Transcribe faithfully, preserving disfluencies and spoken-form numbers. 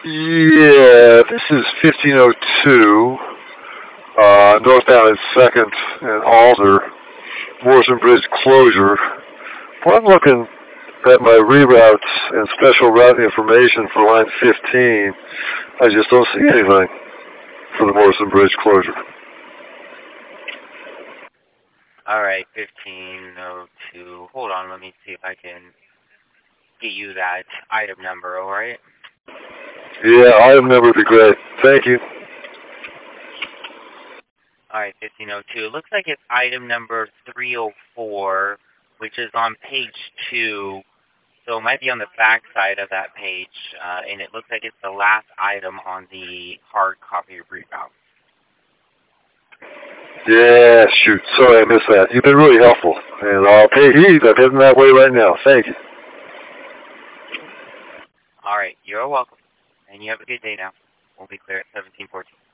Yeah, this is fifteen oh two, uh, northbound at second and Alder, Morrison Bridge closure. Well, I'm looking at my reroutes and special route information for line fifteen. I just don't see anything for the Morrison Bridge closure. All right, fifteen oh two. Hold on, let me see if I can get you that item number, all right? Yeah, item number would be great. Thank you. All right, fifteen oh two. It looks like it's item number three oh four, which is on page two. So it might be on the back side of that page, uh, and it looks like it's the last item on the hard copy reroute. Yeah, shoot. Sorry I missed that. You've been really helpful. And I'll pay heed. I'm heading that way right now. Thank you. All right, you're welcome. And you have a good day now. We'll be clear at seventeen fourteen.